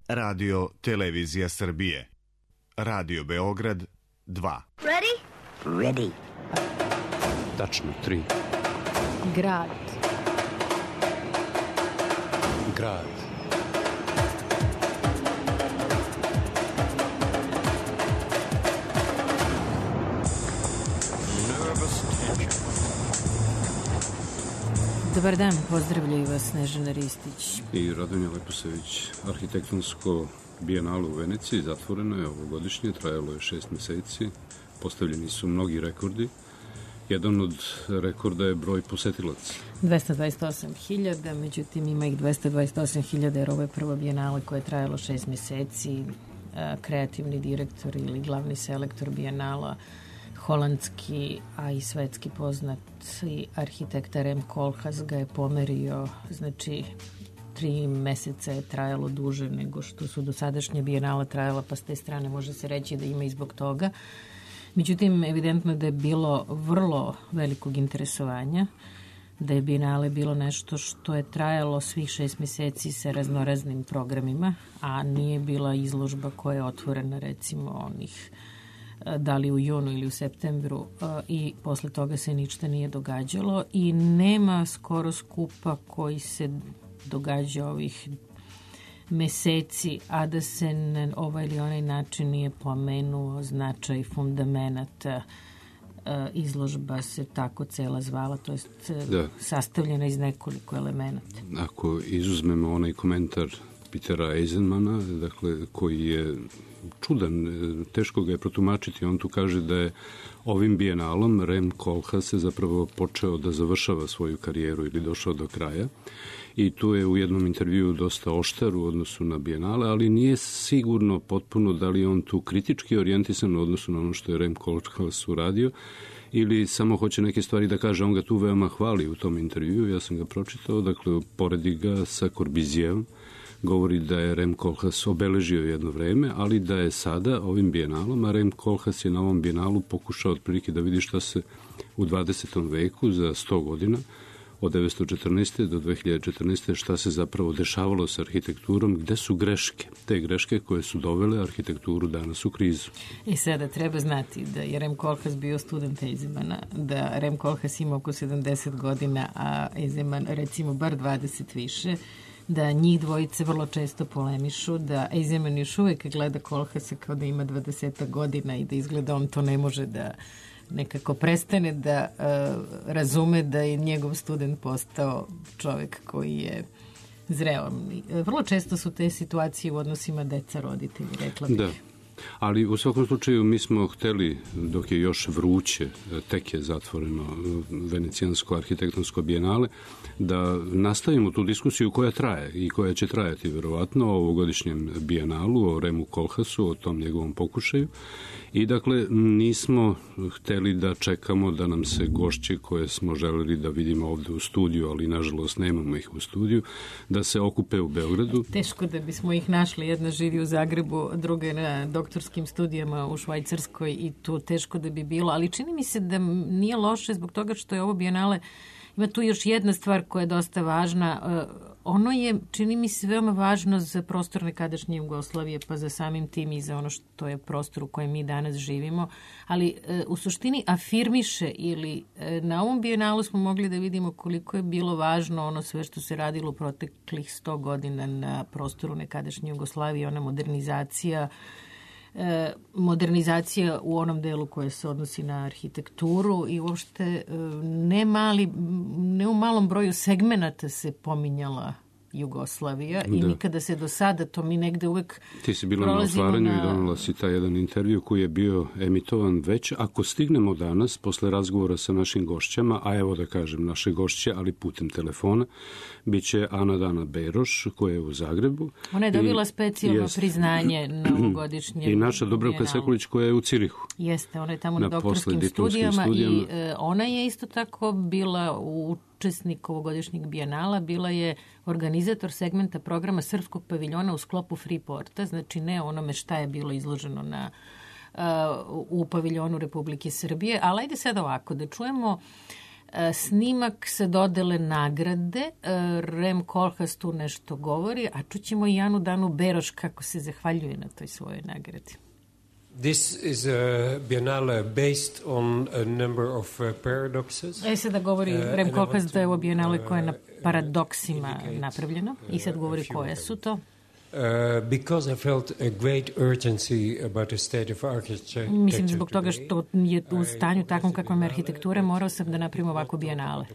Radio Televizija Srbije. Radio Beograd 2. Ready? Ready. Tačno 3. Grad. Grad. Dobar dan, pozdravljaju vas Snežana Ristić I Radonja Leposavić. Arhitektonsko bijenalo u Veneciji zatvoreno je ovogodišnje, trajalo je 6 meseci, postavljeni su mnogi rekordi. Jedan od rekorda je broj posetilaca. 228.000, međutim ima ih 228.000 jer ovo je prvo bijenale koje je trajalo 6 meseci. Kreativni direktor ili glavni selektor bijenala, holandski, a i svetski poznat i arhitekta Rem Koolhaas ga je pomerio, znači 3 meseca je trajalo duže nego što su dosadašnje bijenala trajala, pa s te strane može se reći da ima i zbog toga. Međutim, evidentno je da je bilo vrlo velikog interesovanja, da je bijenale bilo nešto što je trajalo svih 6 meseci sa raznoraznim programima, a nije bila izložba koja je otvorena recimo onih da li u junu ili u septembru i posle toga se ništa nije događalo i nema skoro skupa koji se događa ovih meseci, a da se na ovaj ili onaj način nije pomenuo značaj fundamenata. Izložba se tako cela zvala, to jest sastavljena iz nekoliko elemenata. Ako izuzmemo onaj komentar Petera Eisenmana, dakle, koji je čudan, teško ga je protumačiti. On tu kaže da je ovim bijenalom Rem Koolhaas je zapravo počeo da završava svoju karijeru ili došao do kraja i tu je u jednom intervjuu dosta oštar u odnosu na bijenale, ali nije sigurno potpuno da li on tu kritički orijentisan u odnosu na ono što je Rem Koolhaas uradio ili samo hoće neke stvari da kaže. On ga tu veoma hvali u tom intervjuu, ja sam ga pročitao, dakle, poredi ga sa Corbusijevom, govori da je Rem Koolhaas obeležio jedno vreme, ali da je sada ovim bijenalom, a Rem Koolhaas je na ovom bijenalu pokušao otprilike da vidi šta se u 20. veku za 100 godina, od 1914. do 2014. šta se zapravo dešavalo sa arhitekturom, gde su greške, te greške koje su dovele arhitekturu danas u krizu. I sada treba znati da je Rem Koolhaas bio student Eisenmana, da Rem Koolhaas ima oko 70 godina, a Eisenman recimo bar 20 više, da njih dvojice vrlo često polemišu, da Eisenman još uvek gleda Koolhaasa kao da ima 20 godina i da izgleda on to ne može da nekako prestane da razume da je njegov student postao čovek koji je zreo. Vrlo često su te situacije u odnosima deca-roditelji, rekla bih. Da. Ali u svakom slučaju mi smo hteli, dok je još vruće, tek je zatvoreno venecijansko arhitektonsko bijenale, da nastavimo tu diskusiju koja traje i koja će trajati verovatno o ovogodišnjem bijenalu, o Remu Koolhaasu, o tom njegovom pokušaju. I dakle, nismo hteli da čekamo da nam se gošće koje smo želeli da vidimo ovde u studiju, ali nažalost nemamo ih u studiju, da se okupe u Beogradu. Teško da bismo ih našli, jedna živi u Zagrebu, druga je na doktorskim studijama u Švajcarskoj i tu teško da bi bilo, ali čini mi se da nije loše zbog toga što je ovo bijenale. Ima tu još jedna stvar koja je dosta važna. Ono je, čini mi se, veoma važno za prostor nekadašnje Jugoslavije, pa za samim tim i za ono što je prostor u kojem mi danas živimo, ali u suštini afirmiše ili na ovom bijenalu smo mogli da vidimo koliko je bilo važno ono sve što se radilo u proteklih 100 godina na prostoru nekadašnje Jugoslavije, ona modernizacija u onom delu koje se odnosi na arhitekturu i uopšte ne u malom broju segmenata se pominjala Jugoslavija i nikada se do sada, to mi negde uvek Ti si bila na otvaranju i donela si taj jedan intervju koji je bio emitovan već. Ako stignemo danas, posle razgovora sa našim gošćama, a evo da kažem naše gošće, ali putem telefona, bit će Ana Dana Beroš, koja je u Zagrebu. Ona je dobila specijalno priznanje novogodišnje. I naša Dubravka Sekulić koja je u Cirihu. Jeste, ona je tamo na doktorskim studijama i ona je isto tako bila učesnik ovogodišnjeg bijenala, bila je organizator segmenta programa Srpskog paviljona u sklopu Freeporta, znači ne onome šta je bilo izloženo u paviljonu Republike Srbije, ali ajde sad ovako, da čujemo Snimak se dodele nagrade, Rem Koolhaas tu nešto govori, a čućemo i Anu Danu Beroš kako se zahvaljuje na toj svojoj nagradi. This is a biennale based on a number of paradoxes. Sada govori Rem Koolhaas da je ovo biennale koje je na paradoksima napravljeno i sad govori koje su to. Because I felt a great urgency about the state of architecture. Mislim zbog toga što je u stanju takvom kakvom je arhitektura, morao sam da napravim ovako bijenale.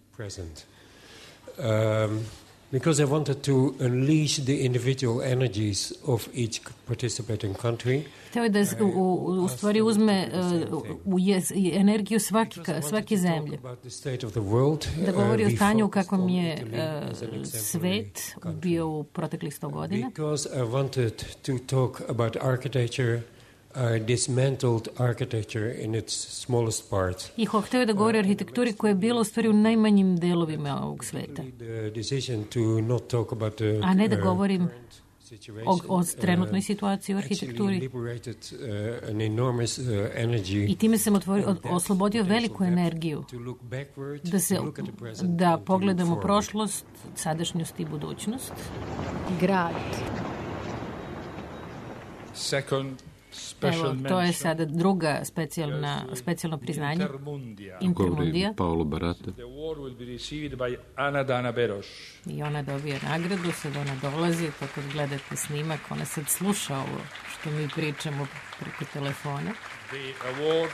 Because I wanted to unleash the individual energies of each participating country. Hteo je da u stvari uzme energiju svake zemlje. Da govori o stanju u kakvom je svet bio u proteklih 100 godina. Because I wanted to talk about architecture, dismantled architecture in its smallest parts. I hteo je da govori o arhitekturi koja je bila u stvari u najmanjim delovima ovog sveta. A ne da govorim o trenutnoj situaciji u arhitekturi. I time sam oslobodio veliku energiju da pogledamo prošlost, sadašnjost i budućnost. Grad. Evo, to je sada druga specijalno priznanje. Intermundija. Paolo Barata. I ona dobije nagradu, sad ona dolazi, to kad gledate snimak, ona sad sluša ovo što mi pričamo preko telefona. The award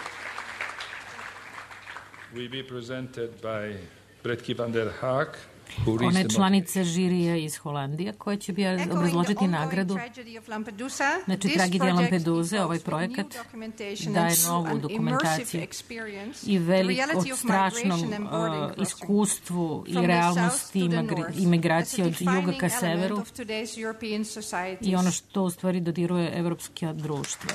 will be presented by Bretke van der Haag. Ona je članica žirija iz Holandije koja će obrazložiti nagradu. Znači, tragedija Lampeduze, ovaj projekat daje novu dokumentaciju i veliko strašnom iskustvu i realnosti imigracije od juga ka severu i ono što u stvari dodiruje evropske društva.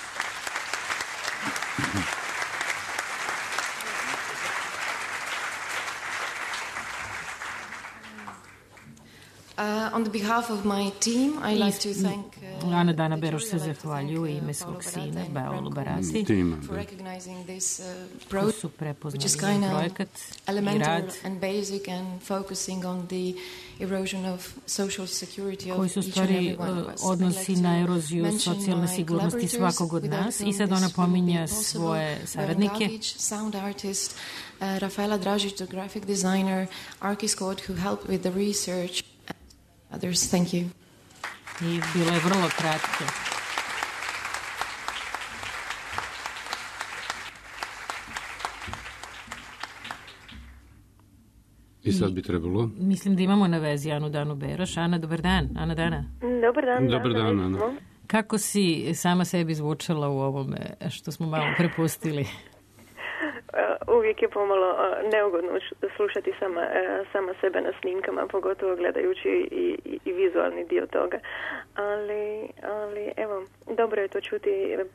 On the behalf of my team, I like to thank Ana Dana Beroš se zahvaljuje u ime svog sina, Paolo Barati, for recognizing this koji su prepoznali projekat i rad, and basic and focusing on the erosion of social security koji su stvari odnosi na eroziju socijalne sigurnosti svakog od nas. I sad ona pominja svoje saradnike. Sound artist, Rafaela Dražić, the graphic designer, Arki Scott, who helped with the research. Others, thank you. I bilo je vrlo kratko. I sad bi trebalo? Mislim da imamo na vezi Anu Danu Beroš. Ana, dobar dan. Ana Dana. Dobar dan. Dobar dan, Ana. Kako si sama sebi zvučala u ovome što smo malo prepustili? Uvijek je pomalo neugodno slušati sama sebe na snimkama, pogotovo gledajući i vizualni dio toga. Ali evo, dobro je to čuti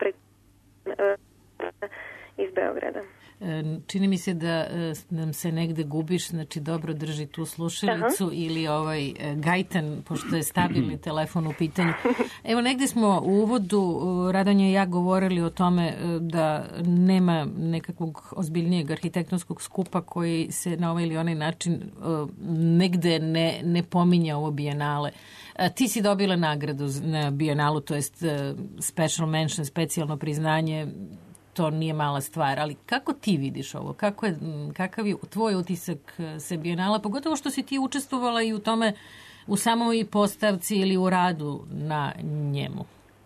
iz Beograda. Čini mi se da nam se negde gubiš, znači dobro drži tu slušalicu. Aha. Ili gajtan, pošto je stabilni telefon u pitanju. Evo, negde smo u uvodu, Radonja i ja, govorili o tome da nema nekakvog ozbiljnijeg arhitektonskog skupa koji se na ovaj ili onaj način negde ne pominja ovo bijenale. Ti si dobila nagradu na bijenalu, to jest special mention, specijalno priznanje. To nije mala stvar, ali kako ti vidiš ovo? Kakav je tvoj utisak sa bijenala, pogotovo što si ti učestvovala i u tome, u samoj postavci ili u radu na njemu?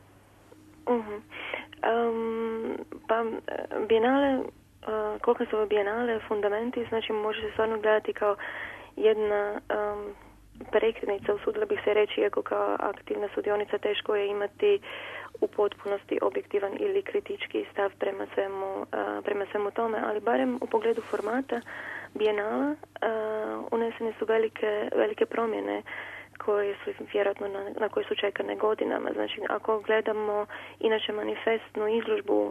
Bijenale, Koolhaasove bijenale, fundamenti, znači može se stvarno gledati kao jedna prekretnica, usudila bih se reći, iako kao aktivna sudionica teško je imati u potpunosti objektivan ili kritički stav prema svemu tome, ali barem u pogledu formata bijenala unesene su velike promjene koje su vjerojatno na koje su čekane godinama. Znači, ako gledamo inače manifestnu izložbu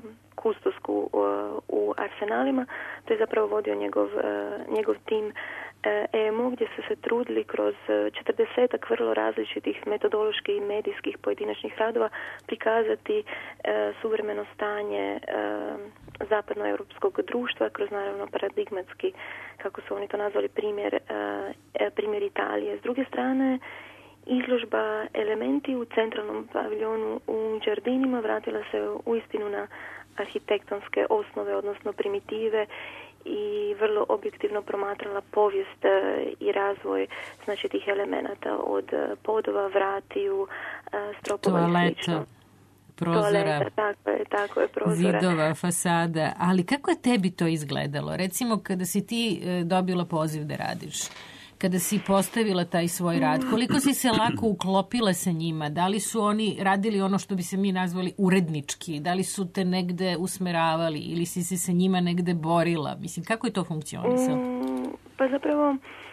kustosku u Arsenalima, to je zapravo vodio njegov tim EMO gdje su se trudili kroz 40 vrlo različitih metodoloških i medijskih pojedinačnih radova prikazati suvremeno stanje zapadnoeuropskog društva kroz naravno paradigmatski, kako su oni to nazvali, primjer Italije. S druge strane, izložba Elementi u centralnom paviljonu u Đardinima vratila se uistinu na arhitektonske osnove, odnosno primitive, i vrlo objektivno promatrala povijest i razvoj znači tih elemenata od podova, vratiju, stropova i slično. Prozora, tako je, prozora, zidova, fasada. Ali kako je tebi to izgledalo? Recimo, kada si ti dobila poziv da radiš, kada si postavila taj svoj rad, koliko si se lako uklopila sa njima? Da li su oni radili ono što bi se mi nazvali urednički? Da li su te negde usmeravali ili si se sa njima negde borila? Mislim, kako je to funkcionisalo? Pa zapravo,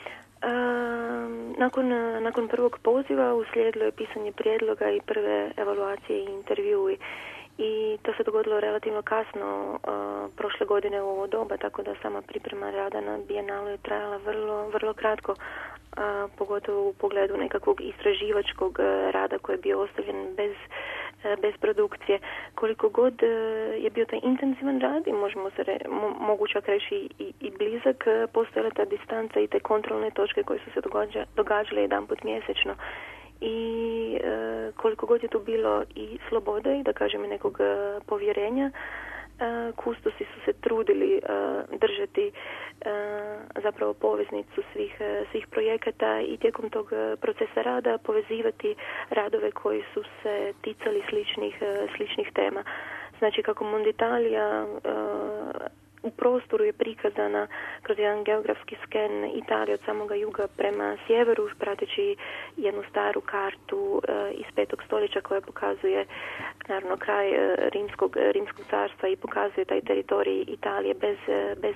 nakon prvog poziva uslijedilo je pisanje prijedloga i prve evaluacije i intervjui. I to se dogodilo relativno kasno prošle godine u ovo doba, tako da sama priprema rada na Bijenalu je trajala vrlo kratko, pogotovo u pogledu nekakvog istraživačkog rada koji je bio ostavljen bez produkcije. Koliko god je bio taj intenzivan rad i mogu čak reći i blizak, postojala ta distanca i te kontrolne točke koje su se događale jedanput mjesečno. I koliko god je tu bilo i slobode i da kažem i nekog povjerenja, kustosi su se trudili držati zapravo poveznicu svih projekata i tijekom tog procesa rada povezivati radove koji su se ticali sličnih tema. Znači kako Monditalija u prostoru je prikazana kroz jedan geografski sken Italije od samoga juga prema sjeveru, prateći jednu staru kartu iz 5. stoljeća koja pokazuje naravno kraj rimskog carstva i pokazuje taj teritorij Italije bez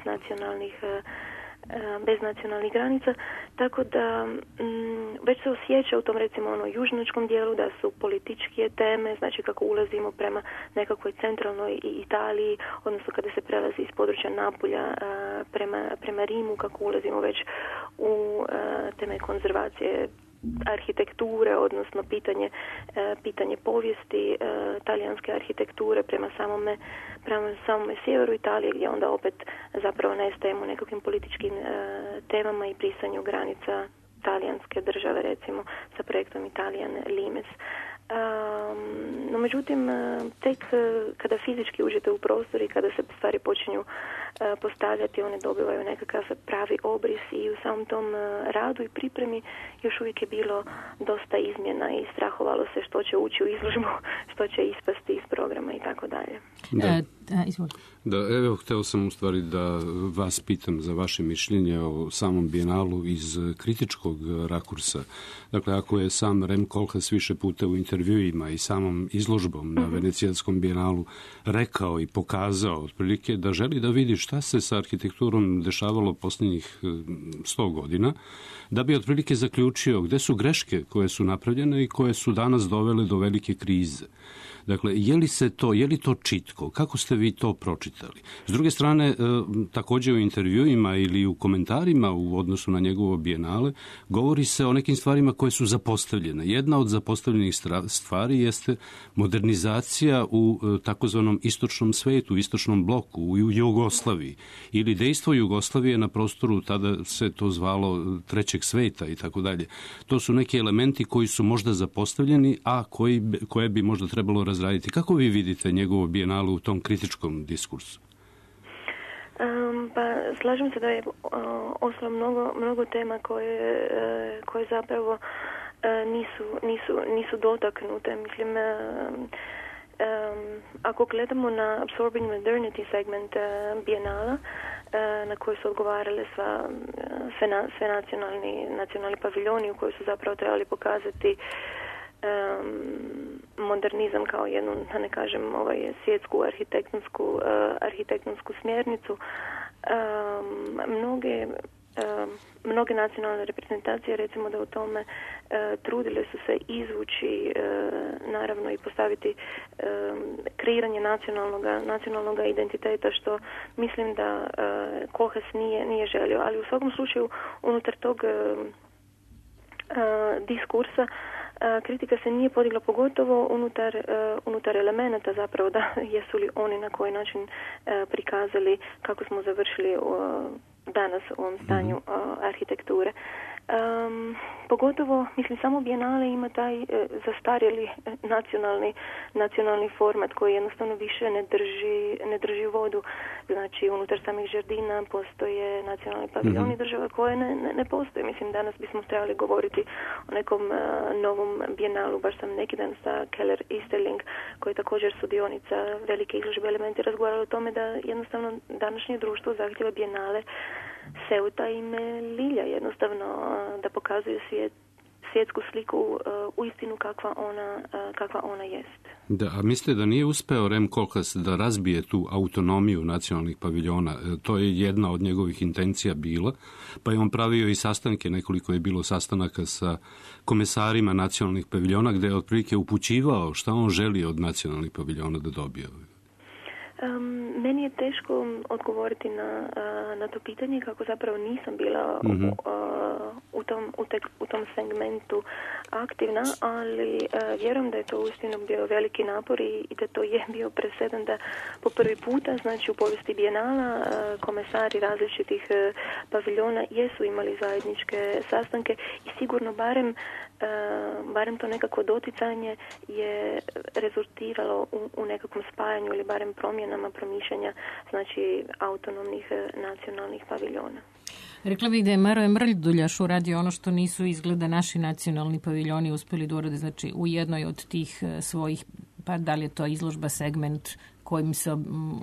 nacionalnih granica, tako da već se osjeća u tom recimo južnočkom dijelu da su političke teme, znači kako ulazimo prema nekakvoj centralnoj Italiji, odnosno kada se prelazi iz područja Napulja prema Rimu, kako ulazimo već u teme konzervacije arhitekture, odnosno pitanje povijesti talijanske arhitekture prema samome sjeveru Italije, gdje onda opet zapravo nestajemo u nekakvim političkim temama i brisanju granica talijanske države, recimo sa projektom Italian Limes. No međutim, tek kada fizički uđete u prostor i kada se stvari počinju postavljati, one dobivaju nekakav pravi obris i u samom tom radu i pripremi još uvijek je bilo dosta izmjena i strahovalo se što će ući u izložbu, što će ispasti iz programa i tako dalje. Da, evo, hteo sam u stvari da vas pitam za vaše mišljenje o samom Bijenalu iz kritičkog rakursa. Dakle, ako je sam Rem Koolhaas više puta u intervjuima i samom izložbom na Venecijanskom Bijenalu rekao i pokazao otprilike da želi da vidi šta se sa arhitekturom dešavalo posljednjih 100 godina, da bi otprilike zaključio gde su greške koje su napravljene i koje su danas dovele do velike krize. Dakle, je li to čitko? Kako ste vi to pročitali? S druge strane, također u intervjuima ili u komentarima u odnosu na njegovo Bijenale govori se o nekim stvarima koje su zapostavljene. Jedna od zapostavljenih stvari jeste modernizacija u takozvanom istočnom svetu, u istočnom bloku, u Jugoslaviji ili dejstvo Jugoslavije na prostoru, tada se to zvalo trećeg sveta i tako dalje. To su neki elementi koji su možda zapostavljeni, a koje bi možda trebalo razraditi. Kako vi vidite njegovo Bijenalu u tom kritičkom diskursu? Pa slažem se da je ostalo mnogo tema koje zapravo nisu dotaknute. Mislim, ako gledamo na Absorbing Modernity segment Bijenala, na koje su odgovarale sve nacionalni paviljoni u koji su zapravo trebali pokazati modernizam kao jednu, da ne kažem, svjetsku arhitektonsku smjernicu. Mnoge mnoge nacionalne reprezentacije, recimo da u tome trudile su se izvući naravno i postaviti kreiranje nacionalnog identiteta, što mislim da Koolhaas nije želio. Ali u svakom slučaju unutar tog diskursa kritika se nije podigla, pogotovo unutar elemenata zapravo, da jesu li oni na koji način prikazali kako smo završili danas u ovom stanju arhitekture. Pogotovo, mislim, samo Bijenale ima taj zastarjeli nacionalni format koji jednostavno više ne drži vodu. Znači, unutar samih žardina postoje nacionalni paviljoni država koje ne postoje. Mislim, danas bismo trebali govoriti o nekom novom Bijenalu. Baš sam neki dan sa Keller Easterling, koji je također sudionica velike izložbe Elementi, razgovarala o tome da jednostavno današnje društvo zahtjeva Bijenale Seuta i Melilja, jednostavno da pokazuje svjetsku sliku uistinu kakva ona jest. Da, a mislite da nije uspeo Rem Koolhaas da razbije tu autonomiju nacionalnih paviljona? To je jedna od njegovih intencija bila, pa je on pravio i sastanke, nekoliko je bilo sastanaka sa komesarima nacionalnih paviljona, gdje je otprilike upućivao šta on želi od nacionalnih paviljona da dobije. Meni je teško odgovoriti na to pitanje, kako zapravo nisam bila u tom segmentu aktivna, ali vjerujem da je to uistinu bio veliki napor i da to je bio presedan da po prvi puta, znači u povijesti Bijenala, komesari različitih paviljona jesu imali zajedničke sastanke i sigurno barem to nekako doticanje je rezultiralo u nekakvom spajanju ili barem promjenama promišljanja, znači autonomnih nacionalnih paviljona. Rekla bih da je Maroje Mrljuduljaš uradio ono što nisu izgleda naši nacionalni paviljoni uspjeli da urade, znači u jednoj od tih svojih, pa da li je to izložba segment kojim se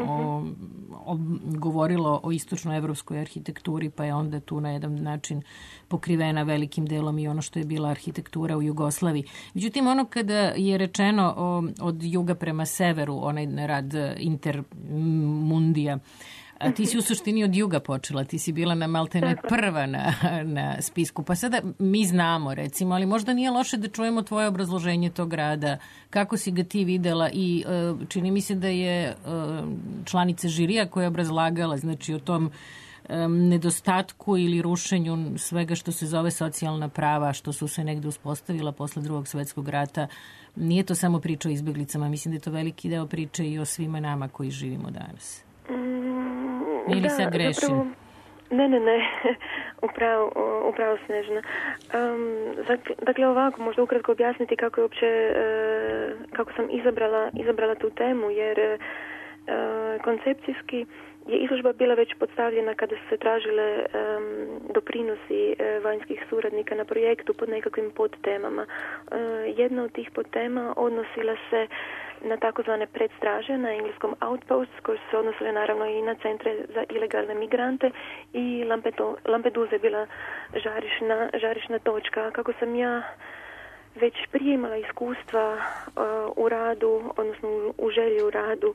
govorilo o istočnoevropskoj arhitekturi, pa je onda tu na jedan način pokrivena velikim delom i ono što je bila arhitektura u Jugoslaviji. Međutim, ono kada je rečeno od juga prema severu, onaj rad Intermundija, a ti si u suštini od juga počela, ti si bila na maltene prva na spisku. Pa sada mi znamo, recimo, ali možda nije loše da čujemo tvoje obrazloženje tog rada, kako si ga ti videla i čini mi se da je članica žirija koja je obrazlagala, znači o tom nedostatku ili rušenju svega što se zove socijalna prava, što su se negde uspostavila posle Drugog svjetskog rata. Nije to samo priča o izbjeglicama, mislim da je to veliki deo priče i o svima nama koji živimo danas. Ili sad grešim? Zapravo, ne, upravo Snežana. Dakle, ovako, možda ukratko objasniti kako je uopće, kako sam izabrala tu temu, jer koncepcijski je izložba bila već podstavljena kada su se tražile doprinosi vanjskih suradnika na projektu pod nekakvim podtemama. Jedna od tih podtema odnosila se na takozvane predstraže, na engleskom outposts, koji su se odnosile naravno i na centre za ilegalne migrante, i Lampedusa je bila žarišna točka. Kako sam ja već prije imala iskustva u radu, odnosno u želji u radu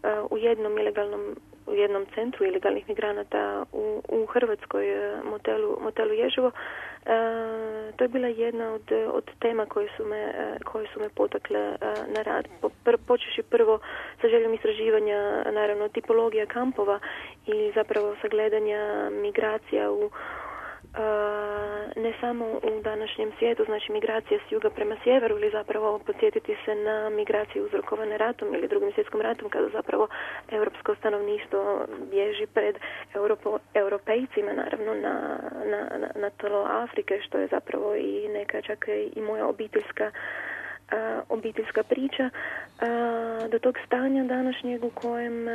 u jednom centru ilegalnih migranata u Hrvatskoj, motelu Ježevo, to je bila jedna od tema koje su me potakle na rad. Počeši prvo sa željom istraživanja, naravno, tipologija kampova i zapravo sagledanja migracija ne samo u današnjem svijetu, znači migracija s juga prema sjeveru, ili zapravo podsjetiti se na migracije uzrokovane ratom ili Drugim svjetskom ratom, kada zapravo europsko stanovništvo bježi pred europejcima, naravno na tlo Afrike, što je zapravo i neka čak i moja obiteljska priča, do tog stanja današnjeg u kojem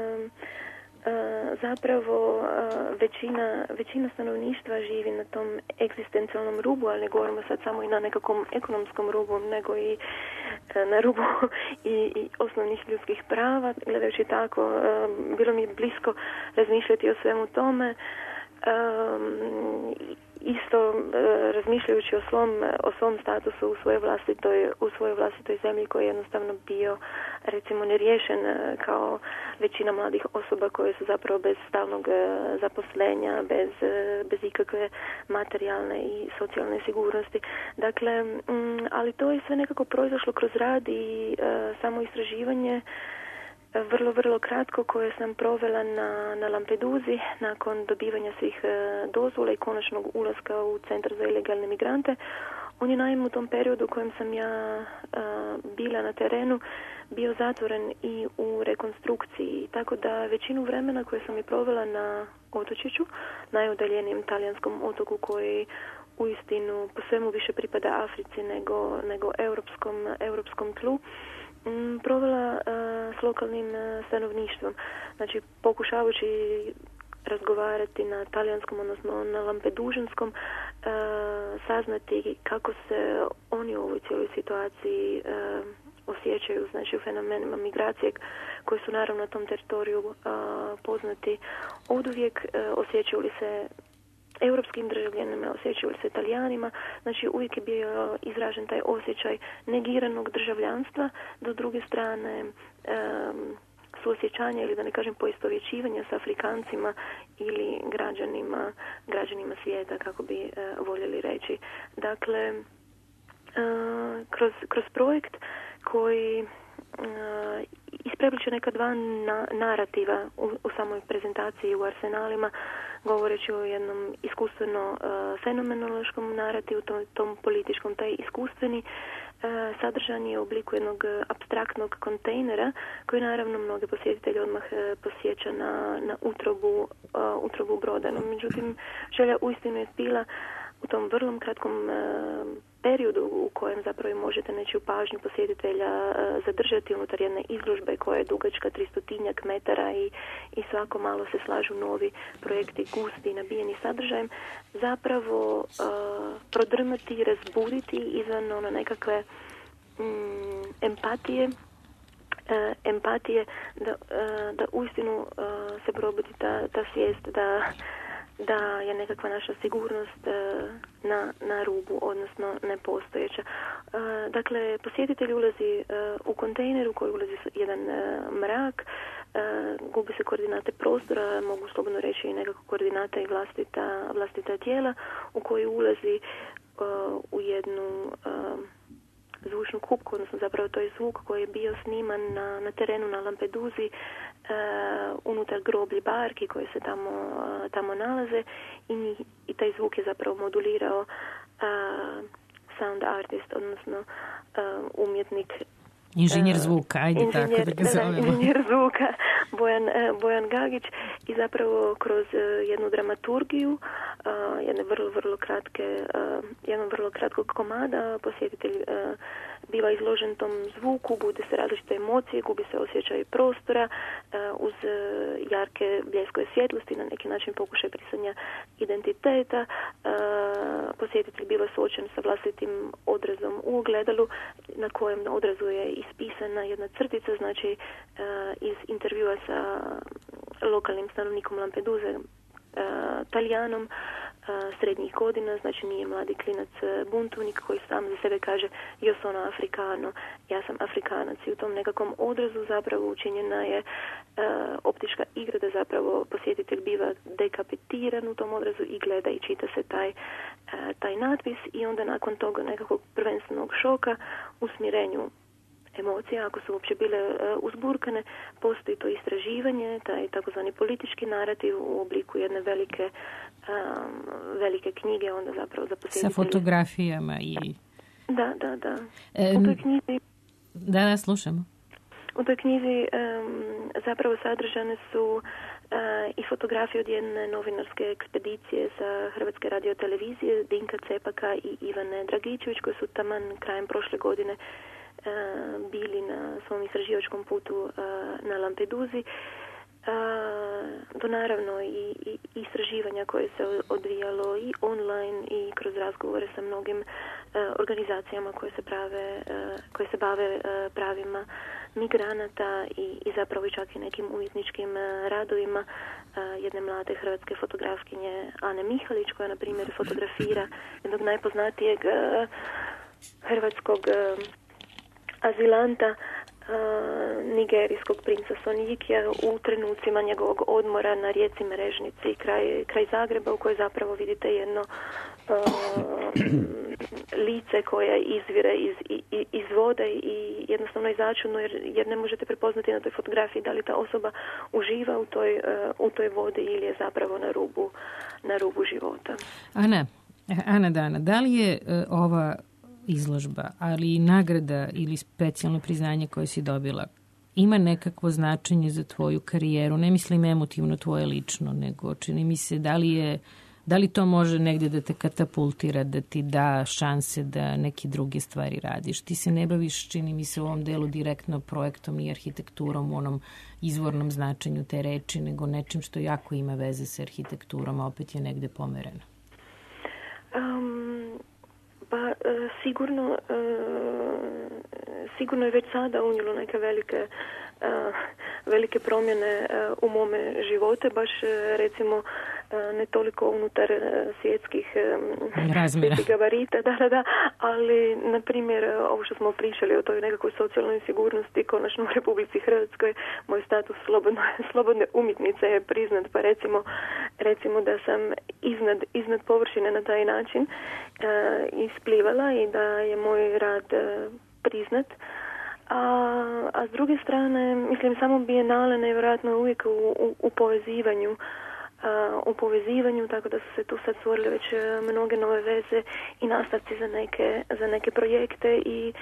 zapravo većina stanovništva živi na tom egzistencijalnom rubu, ali ne govorimo sad samo i na nekakvom ekonomskom rubu, nego i na rubu i osnovnih ljudskih prava. Gledajući tako, bilo mi je blisko razmišljati o svemu tome. Isto razmišljajući o svom statusu u svojoj vlastitoj zemlji, koji je jednostavno bio recimo neriješen kao većina mladih osoba koje su zapravo bez stalnog zaposlenja, bez ikakve materijalne i socijalne sigurnosti. Dakle, ali to je sve nekako proizašlo kroz rad i samo istraživanje vrlo, vrlo kratko koje sam provela na Lampeduzi nakon dobivanja svih dozvola i konačnog ulaska u Centar za ilegalne migrante. On je naime u tom periodu u kojem sam ja bila na terenu bio zatvoren i u rekonstrukciji, tako da većinu vremena koje sam i provela na otočiću, najudaljenijem talijanskom otoku koji uistinu po svemu više pripada Africi nego europskom tlu, provela s lokalnim stanovništvom. Znači, pokušavajući razgovarati na talijanskom, odnosno na lampedužanskom, saznati kako se oni u ovoj cijeloj situaciji osjećaju, znači u fenomenima migracije koji su naravno na tom teritoriju poznati oduvijek, osjećaju li se europskim državljanima, osjećaju li se Italijanima, znači uvijek je bio izražen taj osjećaj negiranog državljanstva, do druge strane suosjećanja ili da ne kažem poistovjećivanja s Afrikancima ili građanima svijeta, kako bi voljeli reći. Dakle, kroz projekt koji isprepliče neka dva narativa u samoj prezentaciji u Arsenalima, govoreći o jednom iskustveno fenomenološkom narativu, tom političkom. Taj iskustveni sadržan je u obliku jednog apstraktnog kontejnera koji naravno mnoge posjetitelje odmah posjeća na utrobu broda. No, međutim, želja uistinu je bila u tom vrlo kratkom periodu u kojem zapravo možete nečiju pažnju posjetitelja zadržati unutar jedne izložbe koja je dugačka 300 metara i svako malo se slažu novi projekti gusti i nabijeni sadržajem, zapravo prodrmati i razbuditi izvan ono nekakve empatije da uistinu se probudi ta svijest da je nekakva naša sigurnost na rubu, odnosno nepostojeća. Dakle, posjetitelj ulazi u kontejner u koji ulazi jedan mrak, gubi se koordinate prostora, mogu slobodno reći i nekako koordinata i vlastita tijela, u koji ulazi u jednu zvučnu kupku, odnosno zapravo to je zvuk koji je bio sniman na terenu na Lampeduzi unutar groblji barki koje se tamo nalaze i taj zvuk je zapravo modulirao sound artist, odnosno umjetnik inženjer zvuka, ajde tako da ga zovemo. Inženjer zvuka Bojan Gagić i zapravo kroz jednu dramaturgiju jednog vrlo kratkog komada posjetitelj biva izložen tom zvuku, bude se različite emocije, gubi se osjećaj prostora uz jarke bljeskove svjetlosti, na neki način pokušaj brisanja identiteta. Posjetitelj biva suočen sa vlastitim odrazom u ogledalu na kojem na odrazu je ispisana jedna crtica, znači iz intervjua sa lokalnim stanovnikom Lampeduze, Talijanom, srednjih godina, znači nije mladi klinac buntovnik koji sam za sebe kaže io sono africano, ja sam Afrikanac, i u tom nekakvom odrazu zapravo učinjena je optička igra da zapravo posjetitelj biva dekapitiran u tom odrazu i gleda i čita se taj natpis i onda nakon toga nekakvog prvenstvenog šoka u smirenju emocija, ako su uopće bile uzburkane, postoji to istraživanje, taj takozvani politički narativ u obliku jedne velike knjige, onda zapravo za posjetitelji. Sa fotografijama i... Da. U toj knjizi... Da, slušamo. U toj knjizi zapravo sadržane su i fotografije od jedne novinarske ekspedicije sa Hrvatske radiotelevizije, Dinka Cepaka i Ivane Dragičević, koji su taman krajem prošle godine bili na svom istraživačkom putu na Lampeduzi, do naravno i istraživanja koje se odvijalo i online i kroz razgovore sa mnogim organizacijama koje se bave pravima migranata i zapravo i čak i nekim umjetničkim radovima jedne mlade hrvatske fotografkinje Ane Mihalić, koja na primjer fotografira jednog najpoznatijeg hrvatskog azilanta nigerijskog princa Sonjikija u trenucima njegovog odmora na rijeci Mrežnici kraj Zagreba, u kojoj zapravo vidite jedno lice koje izvire iz vode i jednostavno je začudno jer ne možete prepoznati na toj fotografiji da li ta osoba uživa u toj vodi ili je zapravo na rubu života. Ana Dana, da li je ova izložba, ali i nagrada ili specijalno priznanje koje si dobila, ima nekakvo značenje za tvoju karijeru? Ne mislim emotivno tvoje lično, nego čini mi se da li to može negdje da te katapultira, da ti da šanse da neke druge stvari radiš? Ti se ne baviš, čini mi se, u ovom delu direktno projektom i arhitekturom u onom izvornom značenju te reči, nego nečim što jako ima veze sa arhitekturom, a opet je negde pomereno. Pa sigurno je već sada unijelo neke velike promjene u mome živote, baš recimo ne toliko unutar svjetskih gabarita, ali na primjer ovo što smo pričali o toj nekakvoj socijalnoj sigurnosti, konačno u Republici Hrvatskoj moj status slobodne umjetnice je priznat, pa recimo da sam iznad površine na taj način isplivala i da je moj rad priznat. A s druge strane, mislim, samo Bijenale nevjerojatno uvijek u povezivanju, tako da su se tu sad stvorile već mnoge nove veze i nastavci za neke projekte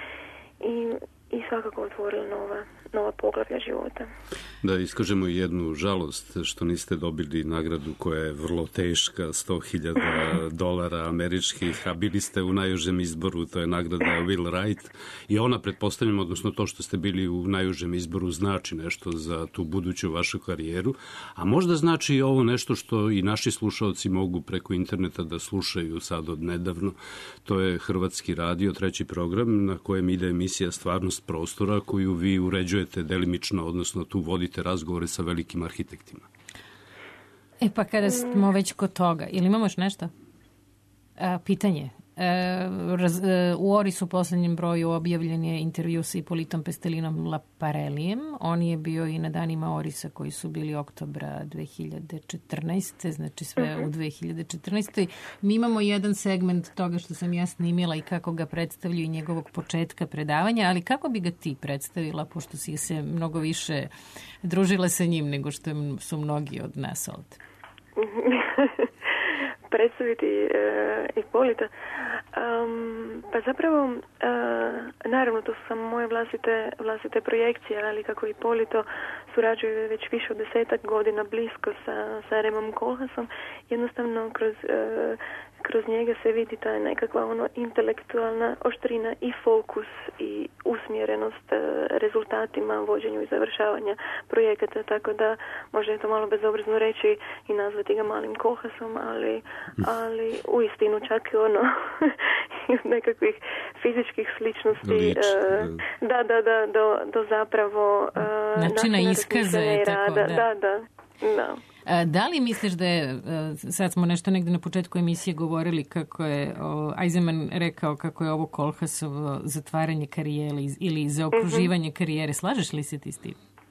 i svakako otvorili nova poglavlja života. Da iskažemo jednu žalost što niste dobili nagradu koja je vrlo teška, $100,000 američkih, a bili ste u najužem izboru, to je nagrada Will Wright, i ona, pretpostavljam, odnosno to što ste bili u najužem izboru znači nešto za tu buduću vašu karijeru, a možda znači i ovo nešto što i naši slušalci mogu preko interneta da slušaju sad od nedavno. To je Hrvatski radio, 3. program na kojem ide emisija Stvarnost prostora, koju vi uređujete delimično, odnosno tu vodite razgovore sa velikim arhitektima. Pa kada smo već kod toga, ili imamo još nešto? Pitanje. U Orisu u posljednjem broju objavljen je intervju sa Ipolitom Pestelinom Laparelijem. On je bio i na danima Orisa koji su bili oktobra 2014. Znači sve u 2014. Mi imamo jedan segment toga što sam ja snimila i kako ga predstavljaju i njegovog početka predavanja, ali kako bi ga ti predstavila, pošto si se mnogo više družila sa njim nego što su mnogi od nas ovdje? Predstaviti Ipolita. Pa zapravo, naravno, to su samo moje vlastite projekcije, ali kako Ipolito surađuje već više od 10 godina blisko sa Remom Koolhaasom, jednostavno kroz njega se vidi ta nekakva intelektualna oštrina i fokus i usmjerenost rezultatima, vođenju i završavanja projekata, tako da možda je to malo bezobrazno reći i nazvati ga malim Koolhaasom, ali uistinu čak i nekakvih fizičkih sličnosti do zapravo načina iskaza i tako da. Da li misliš da je, sad smo nešto negdje na početku emisije govorili kako je Eisenman rekao kako je ovo Koolhaasovo zatvaranje karijere ili zaokruživanje karijere. Slažeš li se ti s tim?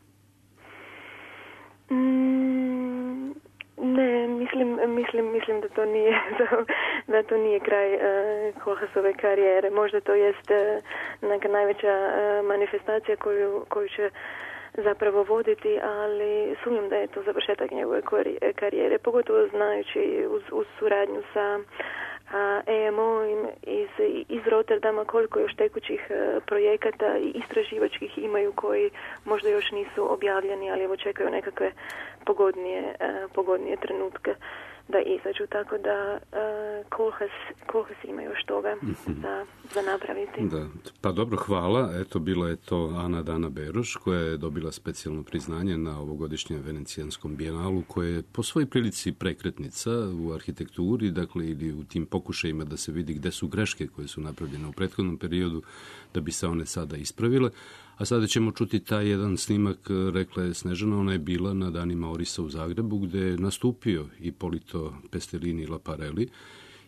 Ne, mislim da to nije kraj Koolhaasove karijere. Možda to jest neka najveća manifestacija koju će zapravo voditi, ali sumnjam da je to završetak njegove karijere, pogotovo znajući uz suradnju sa EMO iz Rotterdama koliko još tekućih projekata i istraživačkih imaju koji možda još nisu objavljeni, ali evo čekaju nekakve pogodnije trenutke da izađu, tako da Koolhaas ima još toga za napraviti. Da. Pa dobro, hvala. Eto, bila je to Ana Dana Beroš koja je dobila specijalno priznanje na ovogodišnjem Venecijanskom bijenalu, koje je po svojoj prilici prekretnica u arhitekturi, dakle ili u tim pokušajima da se vidi gde su greške koje su napravljene u prethodnom periodu da bi se one sada ispravile. A sada ćemo čuti taj jedan snimak, rekla je Snežana, ona je bila na danima Orisa u Zagrebu gde je nastupio Ipolito Pestelini Laparelli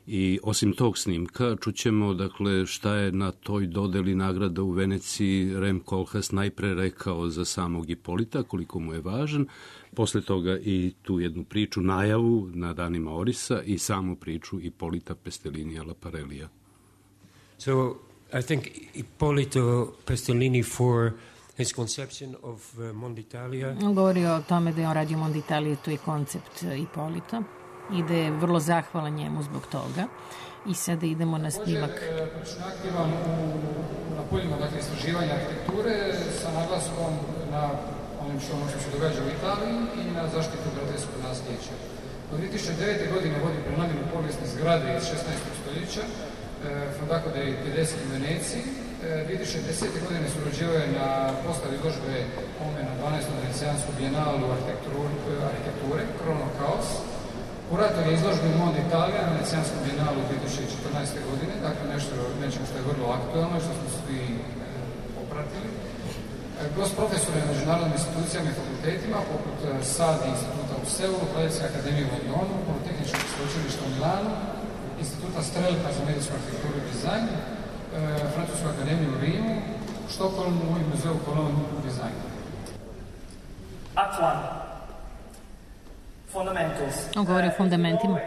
I osim tog snimka čućemo dakle šta je na toj dodeli nagrada u Veneciji Rem Koolhaas najpre rekao za samog Ipolita, koliko mu je važan, posle toga i tu jednu priču, najavu na danima Orisa i samu priču Ipolita Pestellinija Laparellija. So I think Ippolito Pestellini for his conception of Monditalia. Govorio o tome da je on radio Monditaliju, to je koncept Ipolita i da je vrlo zahvalan njemu zbog toga. I sada idemo na snimak. Prilično aktivan na poljima istraživanja arhitekture sa naglaskom na onim što se događa u Italiji i na zaštitu gradskog nasljeđa. Od 2009. godine vodi prenamjenu povijesne zgrade iz 16. stoljeća, Fondaco dei Tedeschi u Veneciji. 2010. godine surađivao je na postavi izložbe ome na 12. venecijansku bijenalu arhitekture, Chrono Chaos. Kurator je izložbe u Monditalia na venecijanskom bijenalu 2014. godine, dakle nečem što je vrlo aktualno i što smo svi popratili. Gost profesor je na međunarodnim institucijama i fakultetima, poput SAD instituta u Seulu, Kladenske akademije u Londonu, Politehničkog sveučilišta u Milanu, Instituta Strelka za medijsku arhitekturu i dizajn, Francusku akademiju u Rimu, Štokholmu i Muzeu Cologne u dizajnu. Act 1. Fundamentals. On govori o fundamentima.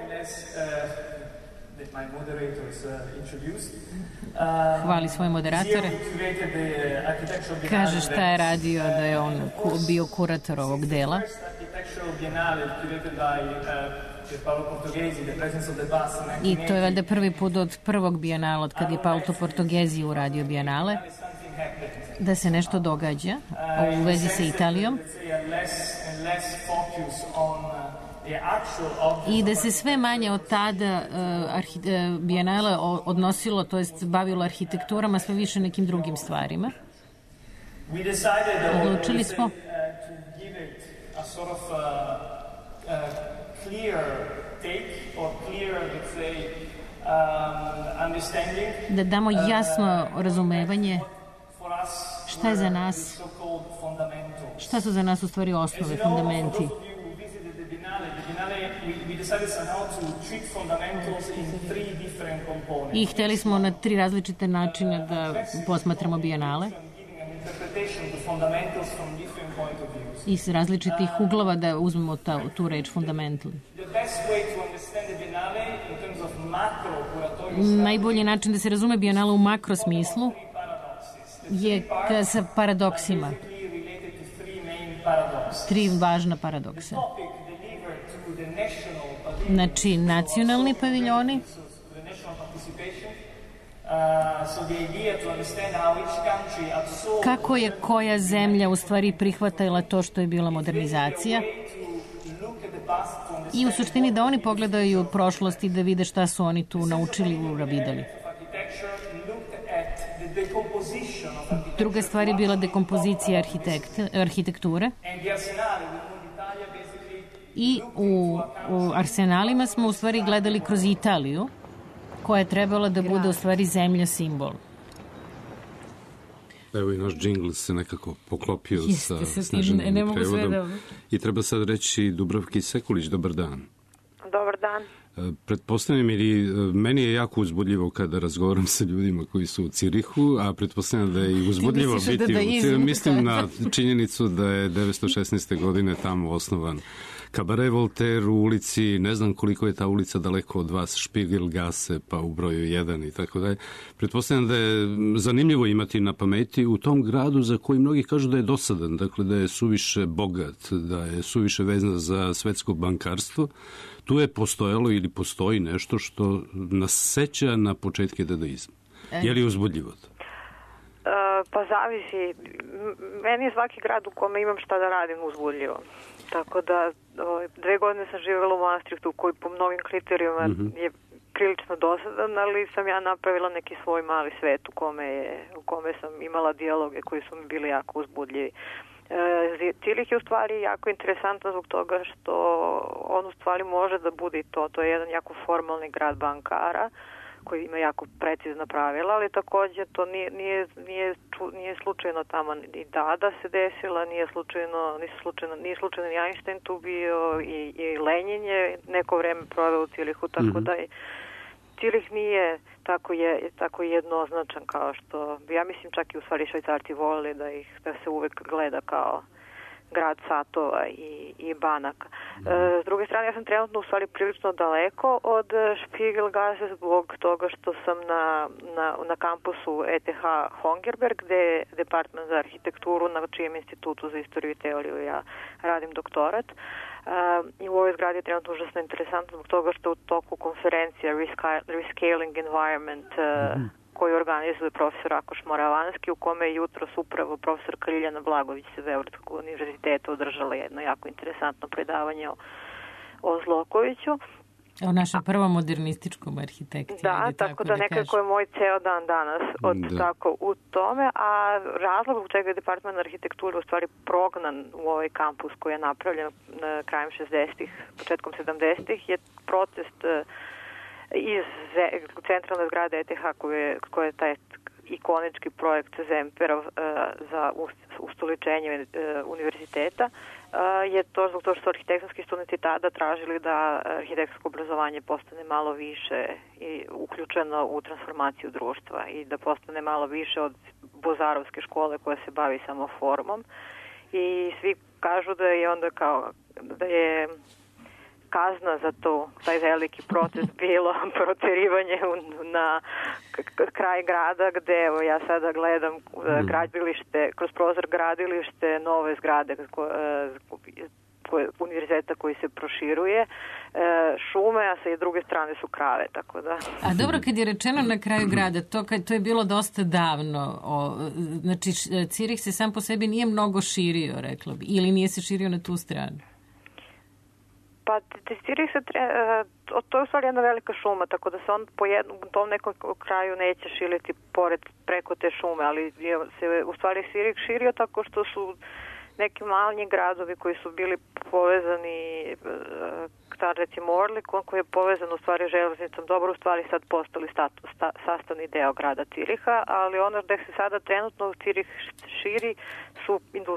Hvali svoje moderatore. Kaže šta je radio, da je on bio kurator ovog dela. I to je valjda prvi put od prvog bijenala, od kad je Paolo Portogesi uradio bijenale, da se nešto događa u vezi sa Italijom i da se sve manje od tada bijenale odnosilo, to jest bavilo arhitekturama, sve više nekim drugim stvarima. Odlučili smo da damo jasno razumevanje šta je za nas, šta su za nas u stvari osnove, fundamenti. I hteli smo na 3 različite načina da posmatramo bijenale. Iz različitih uglova da uzmemo tu reč fundamental. Najbolji način da se razume bijenala u makro smislu je sa paradoksima. 3 važna paradoksa. Znači, nacionalni paviljoni, kako je koja zemlja u stvari prihvatila to što je bila modernizacija i u suštini da oni pogledaju prošlost i da vide šta su oni tu naučili i uvideli. Druga stvar je bila dekompozicija arhitekture i u arsenalima smo u stvari gledali kroz Italiju, koja je trebala da bude u stvari zemlja simbol. Evo i naš džingl se nekako poklopio sa Snežanim prevodom. I treba sad reći Dubravki Sekulić, dobar dan. Dobar dan. Pretpostavljam, meni je jako uzbudljivo kada razgovaram sa ljudima koji su u Cirihu, a pretpostavljam da je i uzbudljivo biti u Cirihu. Mislim na činjenicu da je 1916. godine tamo osnovan Kabare Voltaire u ulici, ne znam koliko je ta ulica daleko od vas, Špiegelgasse, pa u broju 1 i tako dalje. Pretpostavljam da je zanimljivo imati na pameti u tom gradu za koji mnogi kažu da je dosadan, dakle da je suviše bogat, da je suviše vezan za svetsko bankarstvo. Tu je postojalo ili postoji nešto što nas seća na početke dadaizma. Je li uzbudljivo to? Pa zavisi. Meni je svaki grad u kome imam šta da radim uzbudljivo. Tako da 2 godine sam živjela u Maastrichtu koji po mnogim kriterijima je prilično dosadan, ali sam ja napravila neki svoj mali svet u kome sam imala dijaloge koji su mi bili jako uzbudljivi. Cirih je u stvari jako interesantno zbog toga što on u stvari može da bude i to. To je jedan jako formalni grad bankara koji ima jako precizna pravila, ali također to nije slučajno tamo i Dada se desila, nije slučajno ni Einstein tu bio i Lenin je neko vreme proveo u Cirihu, tako da Cirih nije tako jednoznačan kao što, ja mislim čak i u stvari Švajcarci volili da se uvek gleda kao grad satova i banaka. S druge strane, ja sam trenutno u stvari prilično daleko od Spiegelgasse zbog toga što sam na kampusu ETH Hongerberg, gde je department za arhitekturu, na čijem institutu za istoriju i teoriju ja radim doktorat. I u ovoj zgradi je trenutno užasno interesantno zbog toga što u toku konferencija Rescaling Environment koju organizuje profesor Rakoš Moravanski, u kome je jutros upravo profesor Kriljana Blagović sa Beogradskog univerziteta održala jedno jako interesantno predavanje o Zlokoviću. O našem prvom modernističkom arhitekti. Da, tako da nekako je moj ceo dan danas tako u tome, a razlog zbog čega je department arhitekture u stvari prognan u ovaj kampus koji je napravljen krajem 60-ih, početkom 70-ih je protest iz centralne zgrade ETH koje je taj ikonički projekt Zemperov za ustoličenje univerziteta, je to zbog toga što su arhitektonski studenti tada tražili da arhitektonsko obrazovanje postane malo više i uključeno u transformaciju društva i da postane malo više od Bozarovske škole koja se bavi samo formom. I svi kažu da je onda da je kazna za taj veliki protest bilo proterivanje na kraj grada gde ja sada gledam gradilište, kroz prozor gradilište nove zgrade univerziteta koji se proširuje, šume, a sa druge strane su krave, tako da. A dobro, kad je rečeno na kraju grada, to je bilo dosta davno. Znači, Cirih se sam po sebi nije mnogo širio, rekla bi, ili nije se širio na tu stranu? Pa Cirih to je u stvari jedna velika šuma, tako da se on u tom nekom kraju neće širiti preko te šume, ali se u stvari Cirih širio tako što su neki manji gradovi koji su bili povezani, recimo Orlikon koji je povezan u stvari železnicom, dobro u stvari sad postali sastavni deo grada Ciriha, ali ono gde se sada trenutno Cirih širi su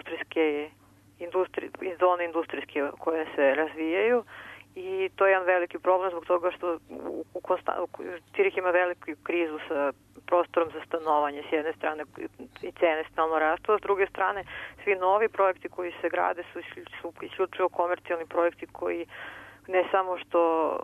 zone industrijske koje se razvijaju i to je jedan veliki problem zbog toga što Cirih ima veliku krizu sa prostorom za stanovanje s jedne strane i cene stalno rastu, a s druge strane svi novi projekti koji se grade su isključivo komercijalni projekti koji ne samo što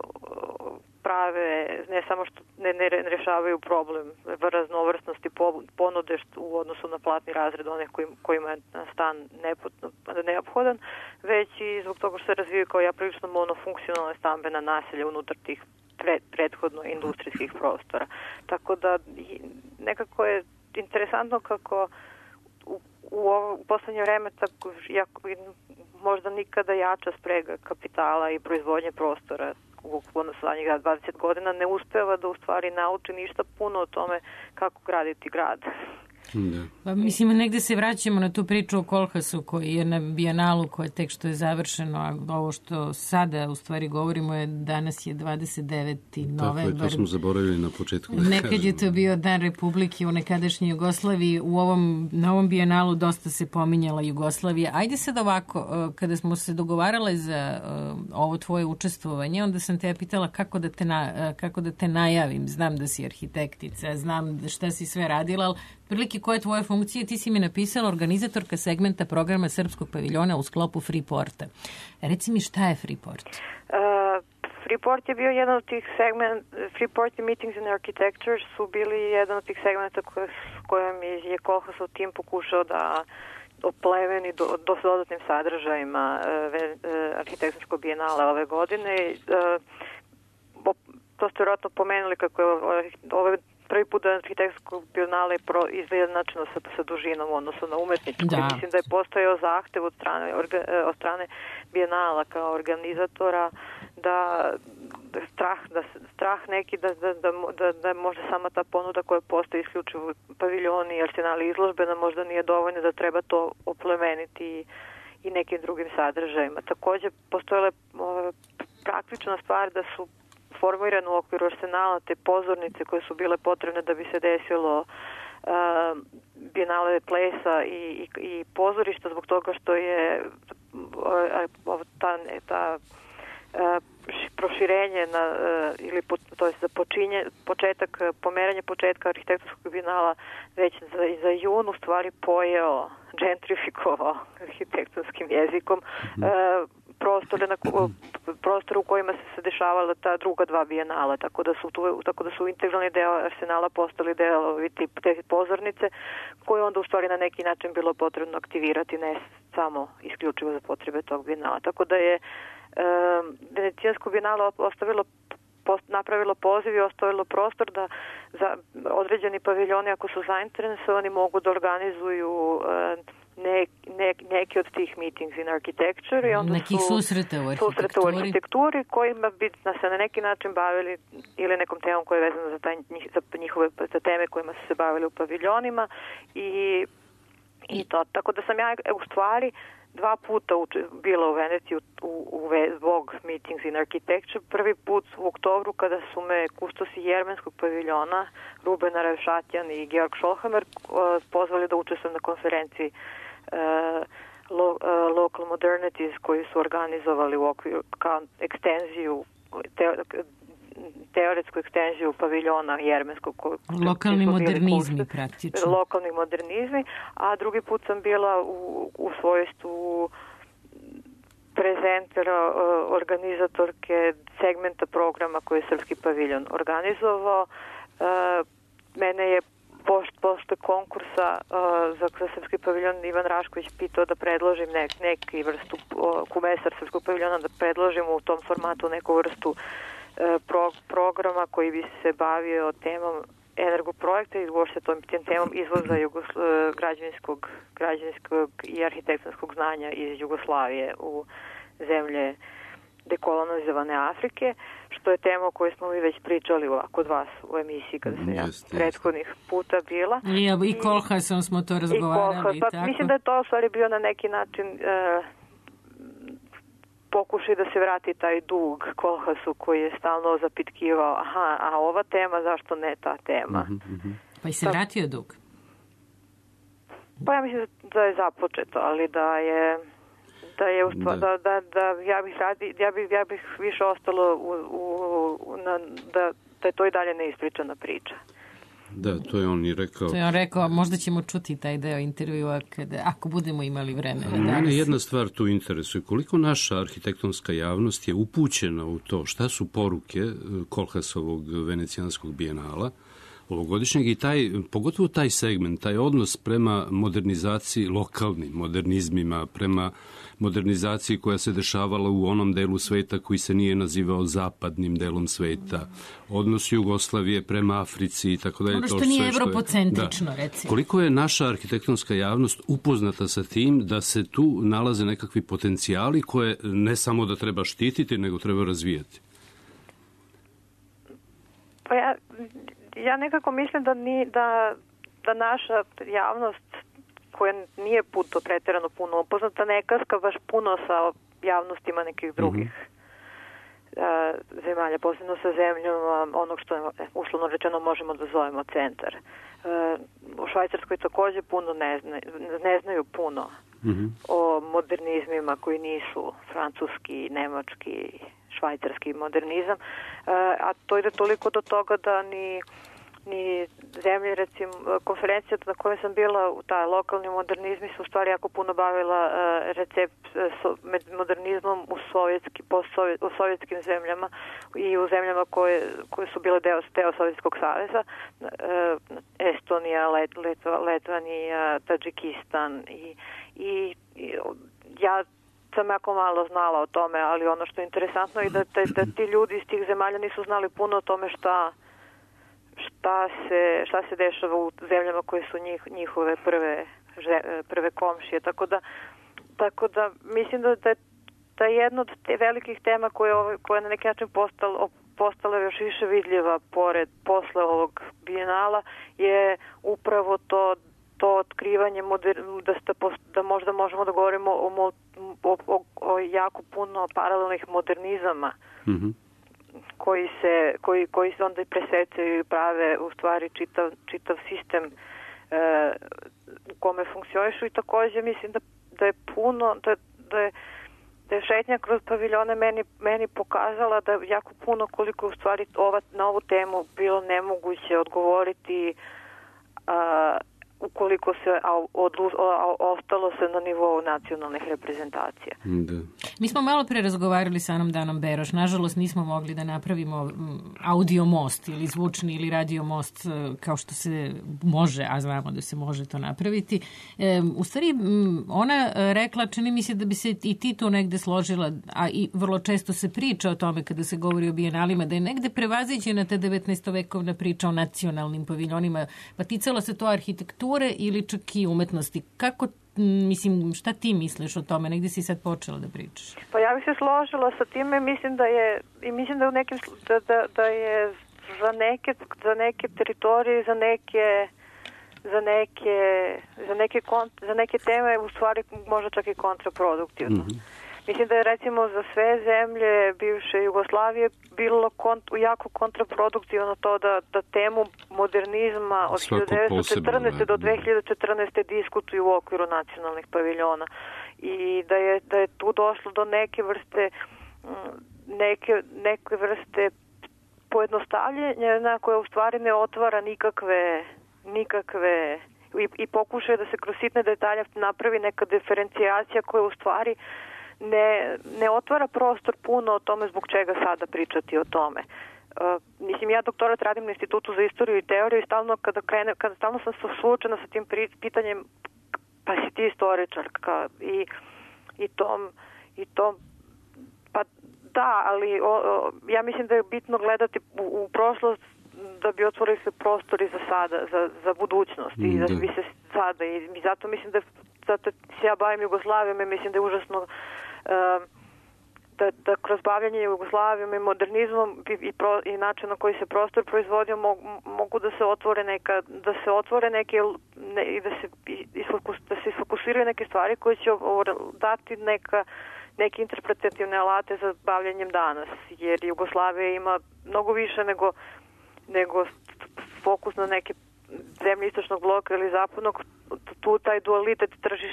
ne rešavaju problem raznovrsnosti ponude u odnosu na platni razred onih kojima je stan neophodan, već i zbog toga što se razvijaju kao prilično monofunkcionalne stambena naselja unutar tih prethodno industrijskih prostora. Tako da nekako je interesantno kako u poslednje vreme možda nikada jača sprega kapitala i proizvodnje prostora u odnosu na njih 20 godina ne uspeva da u stvari nauči ništa puno o tome kako graditi grad. Pa, mislim, negde se vraćamo na tu priču o Kolhasu koji je na Bijenalu koje tek što je završeno, a ovo što sada u stvari govorimo je danas je 29. novembar. Tako je, to smo zaboravili na početku. Nekad je to bio Dan Republike u nekadašnjoj Jugoslaviji. Na ovom Bijenalu dosta se pominjala Jugoslavija. Ajde sad ovako, kada smo se dogovarale za ovo tvoje učestvovanje, onda sam te pitala kako da te najavim. Znam da si arhitektica, znam šta si sve radila, ali prilike koje je tvoje funkcije, ti si mi napisala organizatorka segmenta programa Srpskog paviljona u sklopu Freeporta. Reci mi šta je Freeport? Freeport je bio jedan od tih Freeport i Meetings in Architecture su bili jedan od tih segmenta kojom je Kolhasov tim pokušao da oplemeni dodatnim sadržajima arhitektonskog bijenala ove godine. To ste vjerojatno pomenuli kako je ove prvi put da arhitektonskog bijenala je izjednačeno sa dužinom u odnosu na umetničku. Mislim da je postojao zahtev od strane bijenala kao organizatora da strah neki da možda sama ta ponuda koja postoji isključivo paviljoni i arsenali izložbe da možda nije dovoljno, da treba to oplemeniti i nekim drugim sadržajima. Također postojala je praktična stvar da su formirane u okviru arsenala te pozornice koje su bile potrebne da bi se desilo bijenale plesa i pozorišta zbog toga što je ta proširenje ili to je za pomeranje početka arhitektonskog bijenala već za jun u stvari pojeo, gentrifikovao arhitektonskim jezikom prostore u kojima se dešavala ta druga dva bijenala, tako da su integralni deo arsenala postali deo te pozornice koje onda u stvari na neki način bilo potrebno aktivirati, ne samo isključivo za potrebe tog bijenala. Tako da je Venecijansko bijenalo napravilo poziv i ostavilo prostor da za određeni paviljoni, ako su zainteresovani, mogu da organizuju neki od tih meetings in architecture i onda neki susrete u arhitekturi kojima bi se na neki način bavili ili nekom temom koja je vezana za teme kojima su se bavili u paviljonima i to. Tako da sam ja u stvari 2 puta bila u Veneciji zbog meetings in architecture. Prvi put u oktobru kada su me kustosi Jermenskog paviljona Ruben Arevšatjan i Georg Scholhamer pozvali da učestvujem na konferenciji Local Modernities koji su organizovali u okviru kao ekstenziju teoretsku ekstenziju paviljona Jermenskog. Lokalni modernizmi praktično. Lokalni modernizmi, a drugi put sam bila u svojstvu prezentera, organizatorke segmenta programa koji je Srpski paviljon organizovao. Mene je posle konkursa za Srpski paviljon Ivan Rašković pitao da predložim neki vrstu kumesar Srpskog paviljona, da predložim u tom formatu neku vrstu programa koji bi se bavio temom energoprojekta i uopšte tom temom izvoza građevinskog i arhitektonskog znanja iz Jugoslavije u zemlje dekolonizovane Afrike, što je tema o kojoj smo mi već pričali kod vas u emisiji kada sam ja prethodnih puta bila. I Kolhasom smo to razgovarali. Mislim da je to u stvari bio na neki način pokušaj da se vrati taj dug Kolhasu koji je stalno zapitkivao, a ova tema, zašto ne ta tema? Pa i se vratio dug? Pa ja mislim da je započeto, ali ja bih više ostalo da je to i dalje neispričana priča. Da, to je on i rekao. To je on rekao, možda ćemo čuti taj deo intervjua ako budemo imali vremena. Mene jedna stvar tu interesuje. Koliko naša arhitektonska javnost je upućena u to šta su poruke Kolhasovog venecijanskog bijenala ovogodišnjeg i pogotovo taj segment, taj odnos prema modernizaciji, lokalnim modernizmima, prema modernizaciji koja se dešavala u onom delu sveta koji se nije nazivao zapadnim delom sveta, odnos Jugoslavije prema Africi i tako dalje. Ono što nije evropocentrično, recimo. Koliko je naša arhitektonska javnost upoznata sa tim da se tu nalaze nekakvi potencijali koje ne samo da treba štititi, nego treba razvijati? Pa ja nekako mislim da naša javnost koja nije pretjerano puno upoznata ne kaska baš puno sa javnostima nekih drugih zemalja, posebno sa zemljama onog što uslovno rečeno možemo da zovemo centar. U Švajcarskoj također puno ne znaju puno o modernizmima koji nisu francuski, nemački, švajcarski modernizam, a to ide toliko do toga da ni zemlje, recimo, konferencija na kojoj sam bila, taj lokalni modernizmi su u stvari jako puno bavila modernizmom u sovjetskim zemljama i u zemljama koje su bile deo Sovjetskog saveza, Estonija, Litvanija, Tadžikistan i ja sam jako malo znala o tome, ali ono što je interesantno je da ti ljudi iz tih zemalja nisu znali puno o tome šta se dešava u zemljama koje su njihove prve komšije. Tako da mislim da je jedna od te velikih tema koja je na neki način postala još više vidljiva posle ovog bijenala je upravo to otkrivanje da možda možemo da govorimo o jako puno paralelnih modernizama koji se onda i presecaju i prave u stvari čitav sistem u kome funkcionišu i također mislim da je puno je šetnja kroz paviljone meni pokazala da jako puno koliko u stvari na ovu temu bilo nemoguće odgovoriti ukoliko se ostalo se na nivou nacionalnih reprezentacija. Da. Mi smo malo pre razgovarali sa Anom Danom Beroš. Nažalost, nismo mogli da napravimo audio most ili zvučni ili radio most kao što se može, a znamo da se može to napraviti. U stvari, ona rekla, čini mi se da bi se i ti tu negde složila, a i vrlo često se priča o tome kada se govori o bijenalima, da je negde prevaziđena ta 19-vekovna priča o nacionalnim paviljonima, pa ticalo se to arhitekture ili čak i umetnosti. Kako, mislim, šta ti misliš o tome? Negde si sad počela da pričaš. Pa ja bih se složila sa time, mislim da je u nekim da je za neke teritorije, za neke teme u stvari možda čak i kontraproduktivno. Mm-hmm. Mislim da je recimo za sve zemlje bivše Jugoslavije bilo jako kontraproduktivno to da temu modernizma od 1914. do 2014. diskutuju u okviru nacionalnih paviljona i da je tu došlo do neke vrste pojednostavljenja koje u stvari ne otvara nikakve i pokušaju da se kroz sitne detalje napravi neka diferencijacija koja u stvari ne otvara prostor puno o tome zbog čega sada pričati o tome. Mislim, ja doktorat radim na Institutu za istoriju i teoriju i stalno stalno sam suočena sa tim pitanjem, pa si ti istoričarka i tom pa da, ali ja mislim da je bitno gledati u prošlost da bi otvorili se prostori za sada, za budućnost i da bi se sada i zato mislim da zato se ja bavim Jugoslavijom i mislim da je užasno da kroz bavljanje Jugoslavijom i modernizmom i način na koji se prostor proizvodio mogu da se otvore neke i da se isfokusiraju neke stvari koje će dati neke interpretativne alate za bavljanjem danas, jer Jugoslavija ima mnogo više nego fokus na neke zemlje istočnog bloka ili zapadnog, tu taj dualitet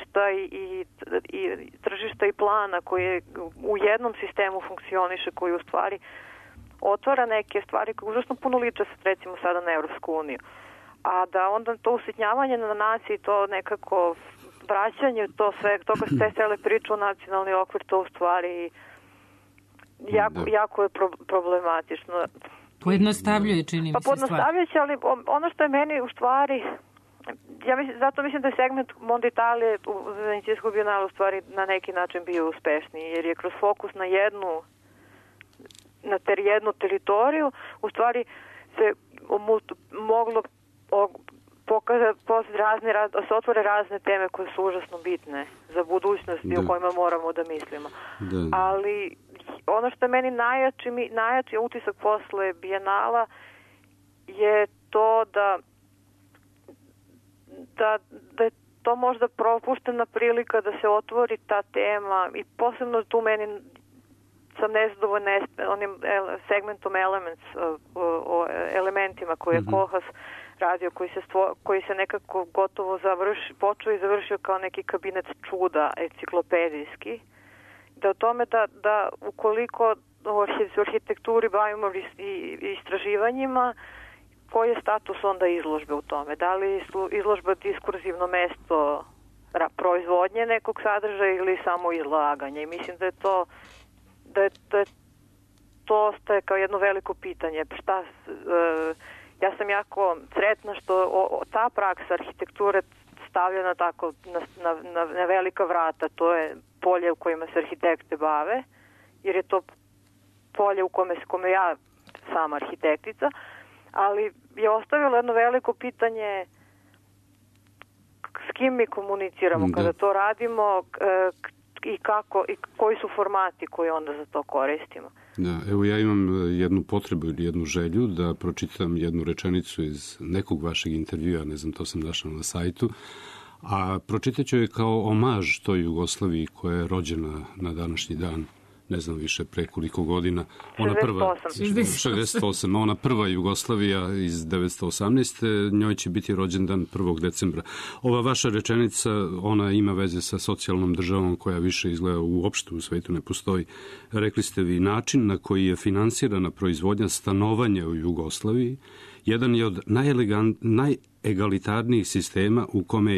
tržišta i plana koji u jednom sistemu funkcioniše, koji u stvari otvara neke stvari koje užasno puno liče recimo sada na Evropsku uniju. A da onda to usitnjavanje na naciji, to nekako vraćanje toga ste cele priče u nacionalni okvir, to u stvari jako je problematično. Pojednostavljuje, čini mi se, stvar. Pa pojednostavljujući, ali ono što je meni u stvari, zato mislim da je segment Monte Italije u Venecijanskog bijenala u stvari na neki način bio uspešniji, jer je kroz fokus na jednu teritoriju u stvari se moglo da se otvore razne teme koje su užasno bitne za budućnost i o kojima moramo da mislimo. Da. Ali ono što je meni najjači utisak posle bijenala je to da je to možda propuštena prilika da se otvori ta tema i posebno tu meni sam nezadovoljna onim segmentom o elementima koje je Kohlhaas radio, koji se nekako gotovo počeo i završio kao neki kabinet čuda enciklopedijski. Da o tome da ukoliko u arhitekturi bavimo istraživanjima, koji je status onda izložbe u tome? Da li su izložba diskurzivno mesto proizvodnje nekog sadržaja ili samo izlaganje? I mislim da je to ostaje kao jedno veliko pitanje. Ja sam jako sretna što ta praksa arhitekture stavljena tako na velika vrata. To je polje u kojima se arhitekte bave, jer je to polje u kome ja sama arhitektica, ali je ostavilo jedno veliko pitanje s kim mi komuniciramo kada to radimo i kako i koji su formati koji onda za to koristimo. Da, evo ja imam jednu potrebu ili jednu želju da pročitam jednu rečenicu iz nekog vašeg intervjua, ne znam, to sam našao na sajtu, a pročitat ću je kao omaž toj Jugoslaviji koja je rođena na današnji dan ne znam više pre koliko godina. Ona prva, 68. Ona prva Jugoslavija iz 1918. Njoj će biti rođendan 1. decembra. Ova vaša rečenica, ona ima veze sa socijalnom državom koja više izgleda uopšte u svetu ne postoji. Rekli ste vi, način na koji je finansirana proizvodnja stanovanja u Jugoslaviji jedan je od najegalitarnijih sistema u kojem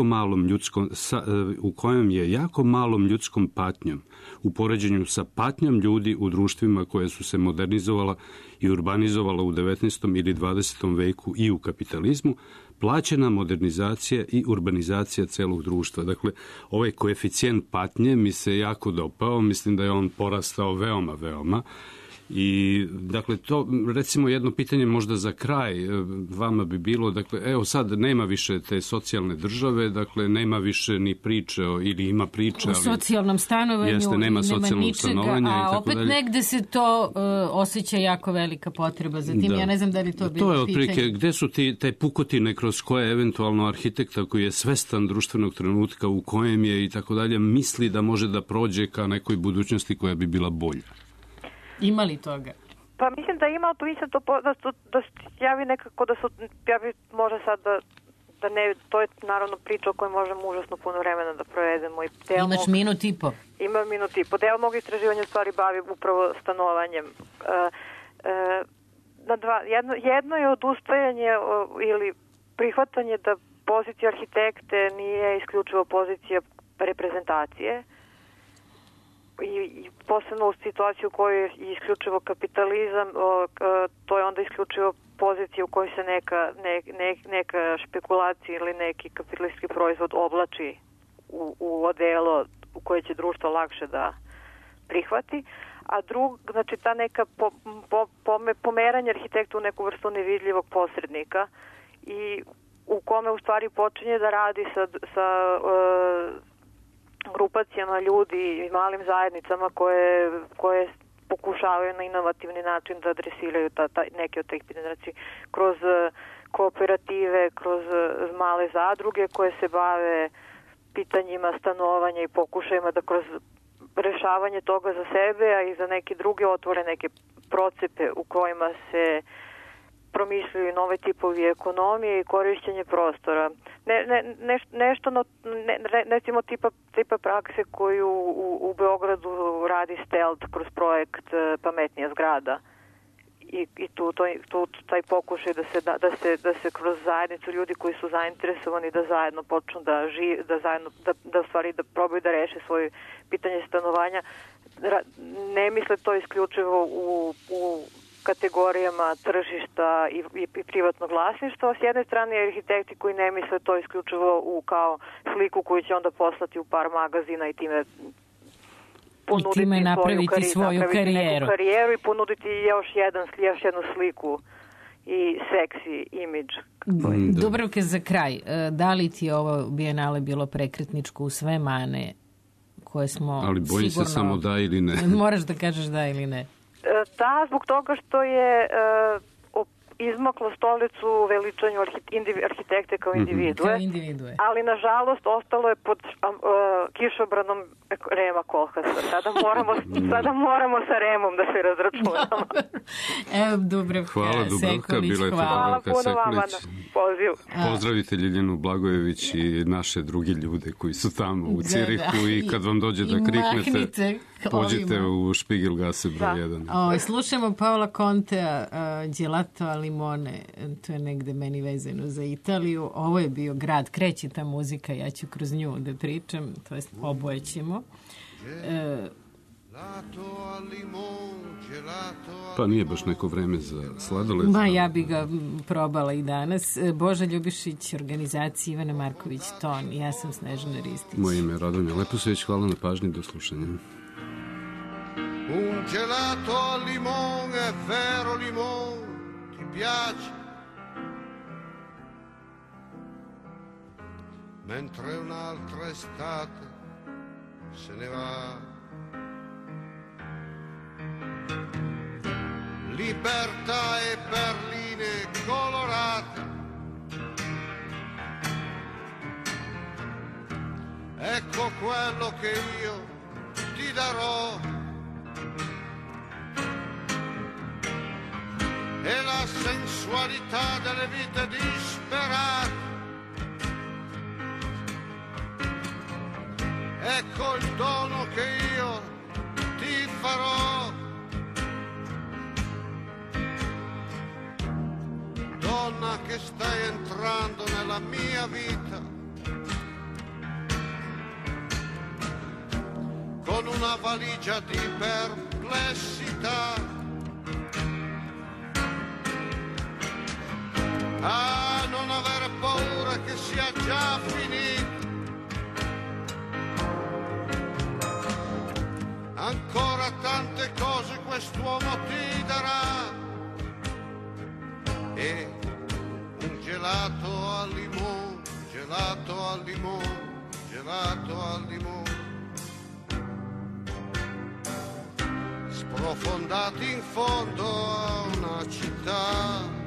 je jako malom ljudskom patnjom u poređenju sa patnjom ljudi u društvima koje su se modernizovala i urbanizovala u 19. ili 20. veku i u kapitalizmu, plaćena modernizacija i urbanizacija celog društva. Dakle, ovaj koeficijent patnje mi se jako dopao, mislim da je on porastao veoma. I, dakle, to, recimo, jedno pitanje možda za kraj vama bi bilo, dakle, evo sad nema više te socijalne države, dakle, nema više ni priče, ili ima priče, o socijalnom stanovanju, nema ničega, a opet negde se to osjeća jako velika potreba za tim. Ja ne znam da li to bilo pitanje. To je otprilike, gde su te pukotine kroz koje eventualno arhitekta koji je svestan društvenog trenutka u kojem je i tako dalje, misli da može da prođe ka nekoj budućnosti koja bi bila bolja? Ima li toga? Pa mislim da ima, to mislim da javi nekako da su, ja bi možda sad da ne, to je naravno priča o kojoj možemo užasno puno vremena da provedemo. Imaš minut i po. Imam minut i po. Deo mog istraživanja stvari bavi upravo stanovanjem. Jedno je odustajanje ili prihvatanje da pozicija arhitekte nije isključivo pozicija reprezentacije, i posebno u situaciju u kojoj je isključivo kapitalizam, to je onda isključivo pozicija u kojoj se neka špekulacija ili neki kapitalistički proizvod oblači u odelo u koje će društvo lakše da prihvati, a znači ta neka pomeranje arhitekta u neku vrstu nevidljivog posrednika i u kome u stvari počinje da radi sa grupacijama ljudi i malim zajednicama koje pokušavaju na inovativni način da adresiraju neke od tih pitanja. Znači, kroz kooperative, kroz male zadruge koje se bave pitanjima stanovanja i pokušajima da kroz rešavanje toga za sebe, a i za neke druge otvore neke procepe u kojima se promišljaju nove tipovi ekonomije i korišćenje prostora. Recimo tipa prakse koju u Beogradu radi Stelt kroz projekt Pametnija zgrada. I tu taj pokušaj da se kroz zajednicu ljudi koji su zainteresovani da zajedno počnu da probaju da reše svoje pitanje stanovanja, ne misle to isključivo u kategorijama tržišta i privatnog vlasništva. S jedne strane je arhitekti koji ne misle to isključivo kao sliku koju će onda poslati u par magazina i time napraviti svoju karijeru i ponuditi još jednu sliku i seksi imidž. Dubravka, za kraj, da li ti ovo bijenale bilo prekretničko u sve mane koje smo ali bojim se samo da ili ne. Moraš da kažeš da ili ne. Da, zbog toga što je izmaklo stolicu u veličanju arhitekte kao individue, ali nažalost ostalo je pod kišobranom Rema Kolhasa. Sada moramo sa Remom da se razračunamo. Evo, Dubravka Sekulić, hvala puno vama na pozivu. Pozdravite Ljiljanu Blagojević i naše drugi ljude koji su tamo u Cirihu i kad vam dođe da kriknete, pođite u Špigelgase broj 1. Slušamo Paola Contea, Gelato a limone, to je negde meni vezano za Italiju. Ovo je bio grad, kreće ta muzika, ja ću kroz nju da pričam, to jest oboje ćemo. Pa nije baš neko vreme za sladoled. Ma, ja bi ga probala i danas. Boža Ljubišić, organizacija Ivana Marković Ton, ja sam Snežana Ristić. Moje ime je Radonja Leposević, hvala na pažnji, do slušanja. Un gelato al limone, è vero limone, ti piace? Mentre un'altra estate se ne va. Libertà e perline colorate. Ecco quello che io ti darò. e la sensualità delle vite disperate. Ecco il dono che io ti farò, donna che stai entrando nella mia vita, con una valigia di perplessità. Ah, non avere paura che sia già finito, ancora tante cose quest'uomo ti darà, e un gelato al limone, gelato al limone, gelato al limone, sprofondati in fondo a una città.